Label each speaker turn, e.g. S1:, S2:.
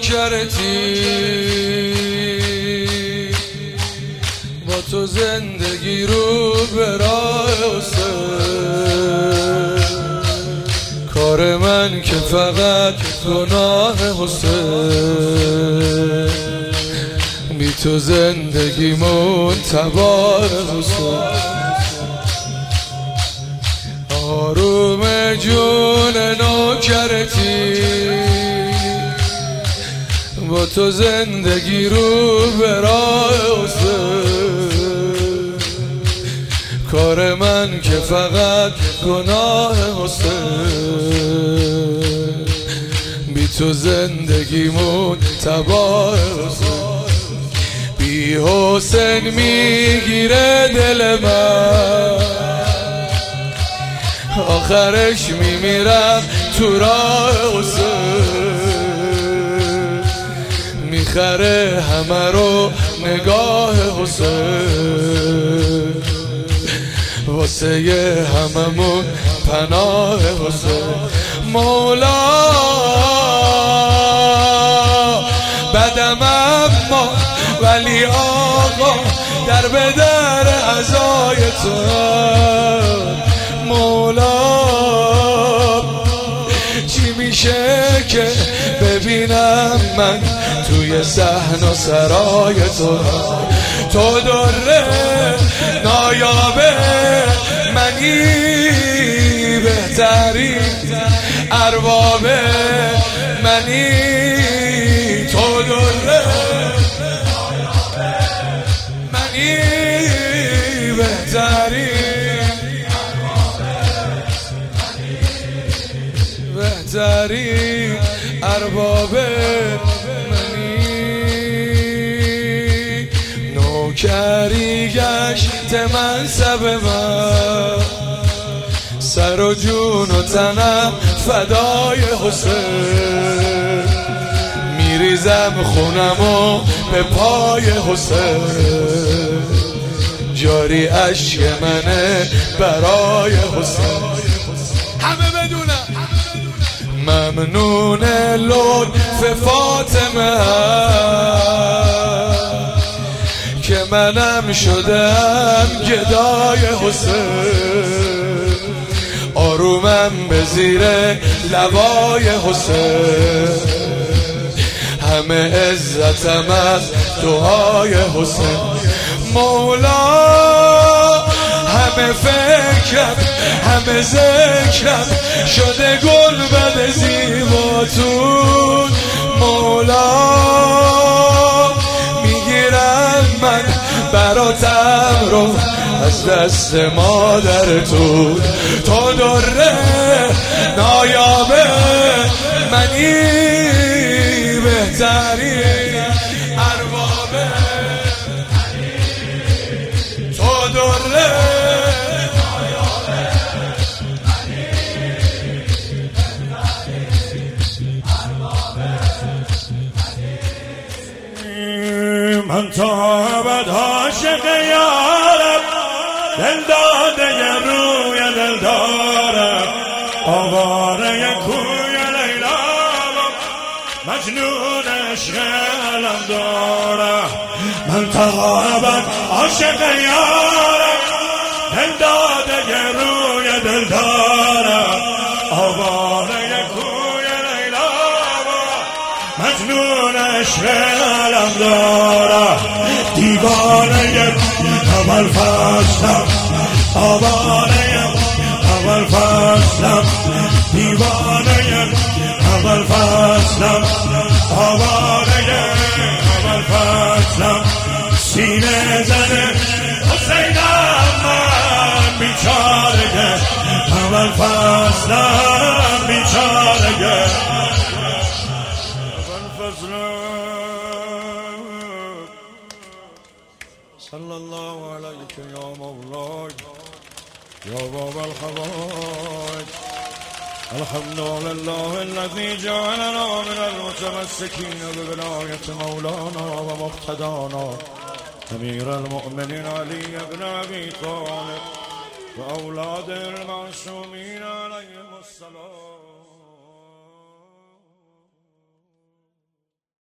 S1: نوکرتی، با تو زندگی رو به راه حسین. کار من که فقط گناه حسین، بی تو زندگیمون تبار حسین. آروم جون نوکرتی، با تو زندگی رو به راه حسین. کار من که فقط گناه حسین، بی تو زندگیمون تباه حسین. بی حسین میگیره دل من، آخرش میمیرم تو راه حسین. میخره همه رو نگاه حسین، واسه هممون پناه حسین. مولا بدم اما ولی آقا در به در عزای تو. مولا چی میشه که ببینم من توی صحن و سرای تو. تو دره نایابه منی، بهترین ارباب منی. تو دره منی، بهترین ارباب منی. نوکری گشت منصب من، سر و جون و تنم فدای حسین. میریزم خونمو به پای حسین، جاری اشک منه برای حسین. همه بدونم ممنون لطف فاطمه که منم شدم گدای حسین. آرومم به زیر لوای حسین، همه عزتم از دعای حسین. مولا همه فکرم همه ذکرم شده گلبد زیباتون. مولا میگیرم من براتم رو از دست مادرتون. تو دره نایابه منی، بهترین ارباب منی. تو دره
S2: من تا ابد عاشق یارم، دل داده روی دل دارم. آواره کوی لیلا، مجنون عشق علم دارم. من تا ابد عاشق یارم، دل داده روی دل دارم. آواره کوی لیلا، مجنون عشق علم دارم. دیوانه اول فصلم، آواره اول فصلم. دیوانه اول فصلم، آواره اول فصلم. سینه زنه حسینم من بیچاره، اول فصلم بیچاره. اول فصلم صلی الله علیک یا مولای یا باب الخوائج. الحمد لله الذي جعلنا من المتمسكين بولاية مولانا ومقتدانا امير المؤمنين علي بن ابي طالب واولاد المعصومين عليهم السلام.